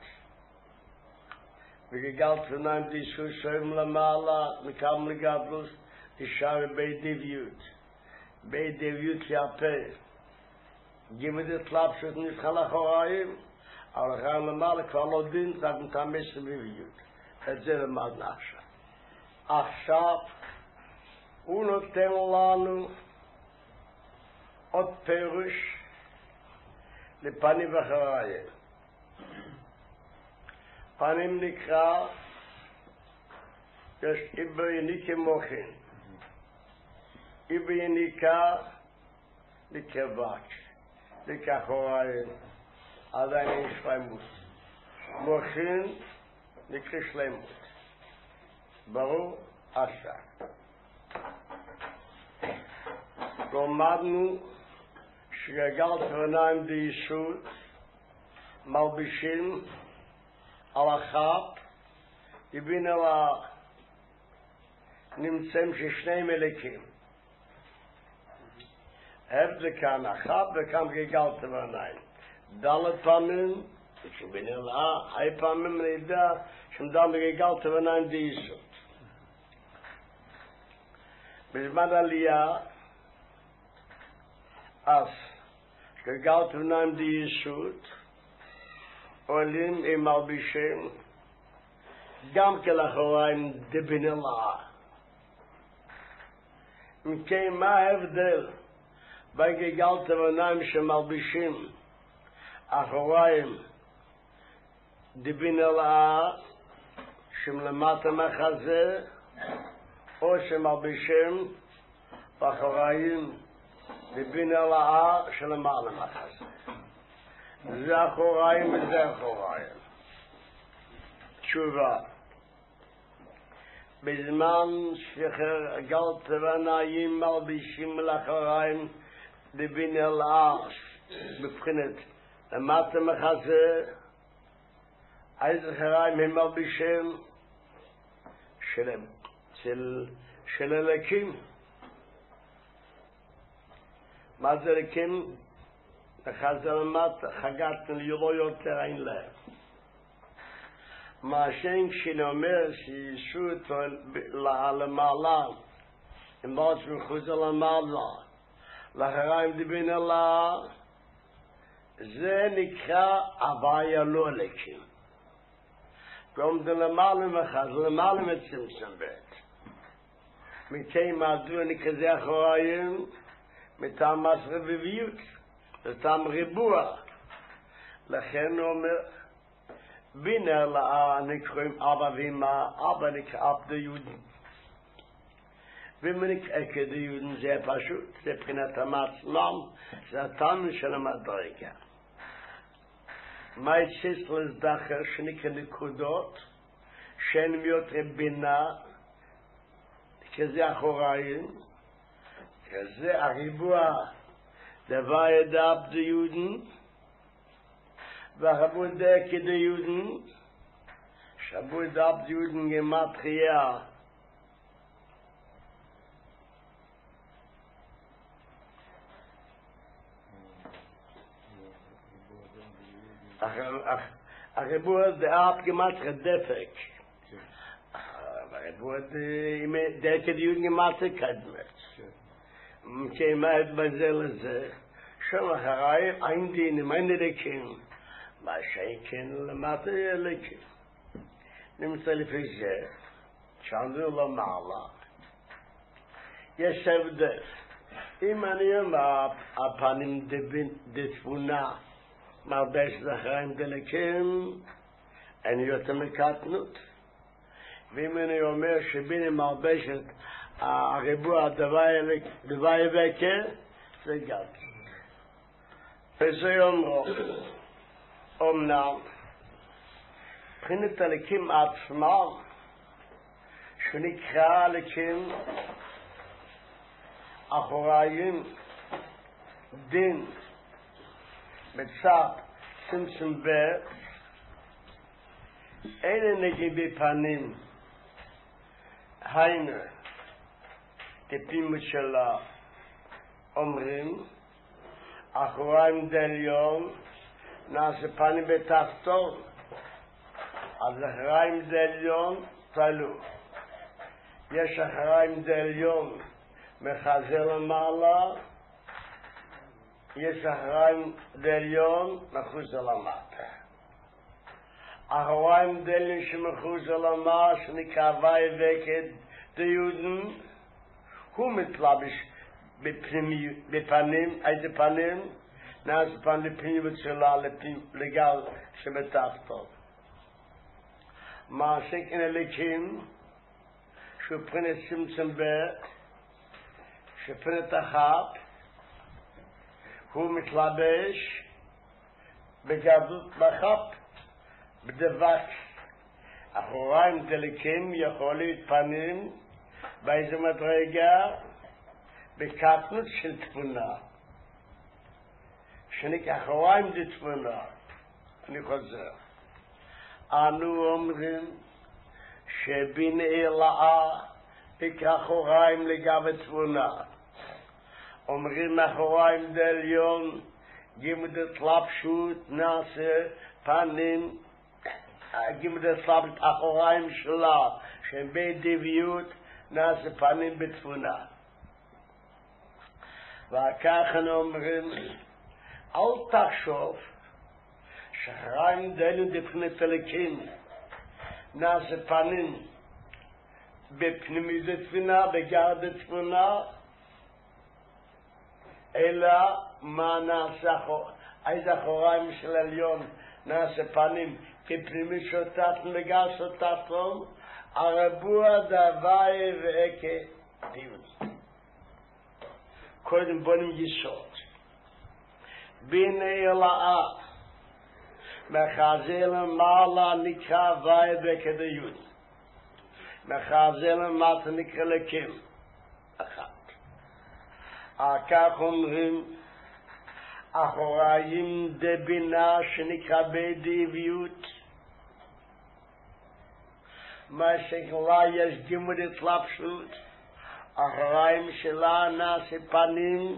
וגגל תורנאים דייסות שורים למעלה, מקם לגדלות, נשאר בית דביות. בית דביות יפה. גימד התלבשות נבחל אחוריים, אבל אחריים למעלה כבר לא דין, רק מתאמש לבביות. את זה למדנו עכשיו. עכשיו הוא נותן לנו עוד פירוש לפנים ואחריים. פנים נקרא, יש איבר יניקה מוחין. איבר יניקה לקבק, לכאחוריים, עדיין אין שלמות. מוחין נקרא שלמות. ברור? עכשיו. למדנו שגלגל תבניים ביסוד מלבישים על החב, יבין על הנמצאים ששניהם מלכים. הבדל כאן החב וכאן גלגל תבניים. דלת פעמים, שבין אלה, היי פעמים נדע שמדל גלגל תבניים ביסוד. בזמן עלייה, אז גלגל תבניים ביסוד, עולים עם מלבישים גם כלאחוריים דבנלה. אם כן, מה ההבדל בין גלגל תבניים שמלבישים אחוריים דבנלה שמלמטה מחזה, או שמלבישים אחוריים דבנלה שלמעלה מחזה? זה אחוריים וזה אחוריים. תשובה. בזמן שגלגל תבניים מלבישים לאחוריים דבנלה מבחינת למטה מחזה, איזה אחוריים הם מלבישים? של של של אלוקים. מה זה אלוקים? לחזה למטה, חגתנו לירו יותר אין להם. מה שאין כשנאמר שישו אותו למעלה, אם באות מחוזה למעלה, לאחריים דבין אללה, זה נקרא הוויה לא אלוקים. כלומר זה למעלה מחז, למעלה מצמצם בית. מכן מדוע נקרא אחוריים, מטעם מס רבביות. לטעם ריבוע. לכן הוא אומר, בינה לאה נקראים אבא ואמא, אבא נקרא אב דיודן. ואם נקרא כדיודן זה פשוט, זה בחינת המצלם, זה הטעם של המדרגה. מה יצא לזדחר שנקרא נקודות, שהן מיותר בינה, כזה אחוריים, כזה הריבוע, דבר ידע בדיודן, והחבודה כדיודן, שבודה בדיודן גמטריה, הריבוע דאפ גמטריה דפק, הריבוע דאפ כדיודן גמטריה קדמת. כמה התבזל לזה, שם אחריים אין דינים, אין אלוקים, מה שכן למטה אלוקים. נמצא לפי זה, שעמדו למעלה, יש הבדל. אם אני אומר, הפנים דתבונה, מלבש לאחריים דלקים, אין יותר מקטנות. ואם אני אומר שביני מלבשת הריבוע דבר יבקר, זה גם. וזה אומרו, אמנם, מבחינת הלקים עצמם, שנקרא הלקים אחוריים דין מצד צמצום ב' אין נגיבי פנים, היינו טיפימות שלה אומרים אחוריים דליון נעשה פנים בתחתון, אז אחוריים דליון תלו. יש אחוריים דליון מחזה למעלה, יש אחוריים דליון מחוץ למטה. אחוריים דלים שמחוץ עולמה שנקרא ויבקד דיודן הוא מתלבש בפנים, איזה פנים? נעש פן לפנים וצלה לגל שבתחתו. מעסיק אין אליקים שהוא פרנת צמצם בית שפרנת אחת הוא מתלבש בגדות לחת בדבק. אחוריים דליקים יכול להתפנים באיזה מדרגה בקטנות של תבונה שנקרא אחוריים די תבונה. אני חוזר, אנו אומרים שבין אלאה יקרא אחוריים לגבי תבונה. אומרים אחוריים דליון גימדת לפשוט נעשה פנים גימדת לפשוט אחוריים שלה שהם בדביות נעשה פנים בתבונה. וכך אנו אומרים אל תחשוב שאחוריים דליון דפנת הליקים נעשה פנים בפנימית התבונה בגרד התבונה אלא מה נעשה איזה אחוריים של עליון נעשה פנים כפנימית שוטטן בגר שוטטן הרבוע דווי ואקה דיון. קודם בונים יסוד בין אלאה מחזה למעלה נקרא ווי ואקה דיון מחזה למטה נקרא לקים אחת. כך אומרים אחוריים דבינה שנקרא בדביות מה שכלה יש גימדת לפשוט אחוריים שלה נעשה פנים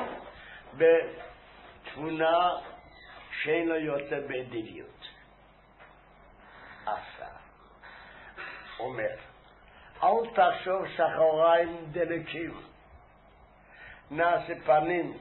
בתבונה שאין לו יוצא בדביות. עשה אומר אל תחשוב שאחוריים דלקים נעשה פנים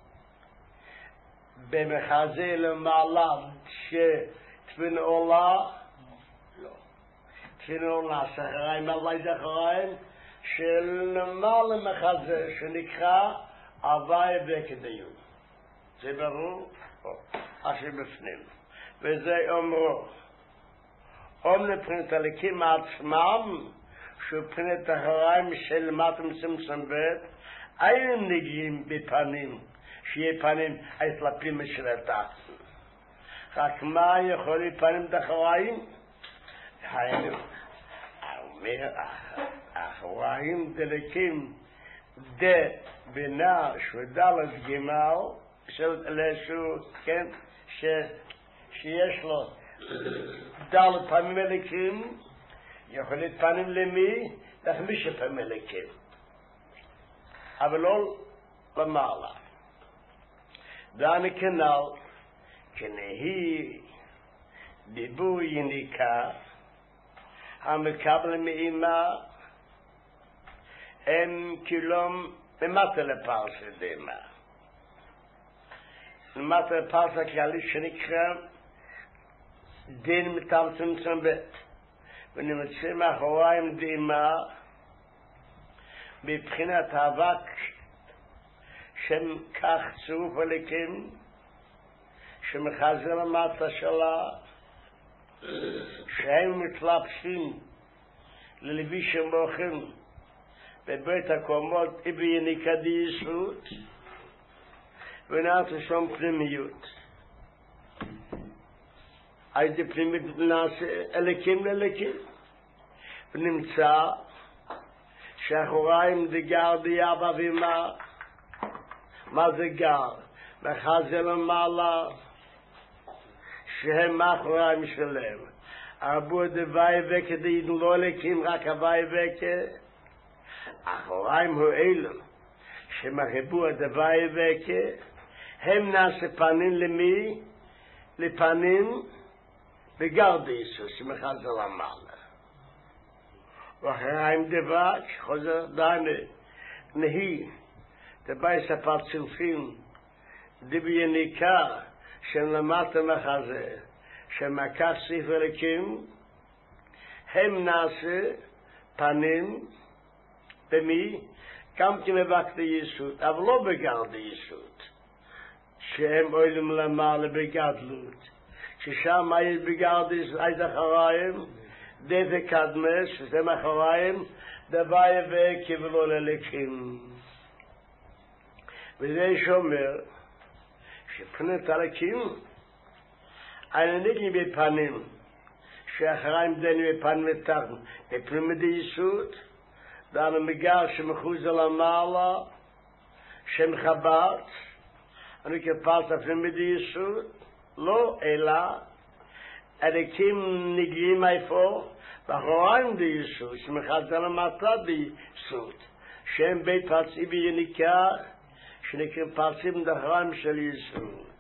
במחזה למעלה שתבין עולה לא תבין עולה אחריים על איזה אחריים שלמעלה מחזה שנקרא הווי וכדאיות. זה ברור? אשר בפנים וזה אומרו אומרים לפרנת הליקים עצמם שפרנת אחריים של מתם צמצם בית אין נגיעים בפנים שיהיה פנים אצלפים משלטת רק מה יכול להיות פנים דחריים? היינו אומר אחריים דלקים דה בינה שודלת גימל של לשו כן ש, שיש לו דלת פנים מלכים יכול להיות פנים למי? לחמישה פנים מלכים אבל לא למעלה. ואני כנל כנהי דיבור יניקה המקבל מאימה הם כלום למטה לפרסה דימה למטה לפרסה כללי שנקרא דין מטל צמצם בית ונמצא מאחוריים דימה מבחינת האבק שם כך צרוף הליקים שמחזר למטה שלה שהם מתלבשים ללביש מוחים בבית הקומות איבי יניקה די יסרות ונעשה שם פנימיות איזה פנימיות נעשה אליקים לליקים ונמצא שאחוריים דגר דיאבא ומה מה זה גר? מחזה למעלה שהם מאחוריים שלהם ארבו דווי וקה דיידן לא אליקים רק הווי וקה אחוריים הוא אילם שמחבו דווי וקה הם נעשה פנים למי? לפנים בגר דיסו שמחזה למעלה ואחריים דבק חוזר דיינה נהי דבי ספר צלפים דבי יניקה של למטה מחזה שמקח ספר אלוקים, הם נעשה פנים במי? גם כמבקת היסוד, אבל לא בגד היסוד, שהם עולים למעלה בגדלות, ששם יש בגד היסוד אחריים, דבק קדמס, שזה מאחריים, דבר יבק כבלו ללקים. וזה שאומר, שפנת הלקים, אני נגי בפנים, שאחריים דני בפנים ותחם, בפנים דיסות, דנו מגר שמחוז על המעלה, שם חב"ד, אני כפרס הפנים דיסות, לא אלא, הלקים נגלים איפה, באחריים דיסות, שמחז על המטה דיסות, שהם בית פרצי ביניקח, שנקראים פרצים דחריים של יסוד.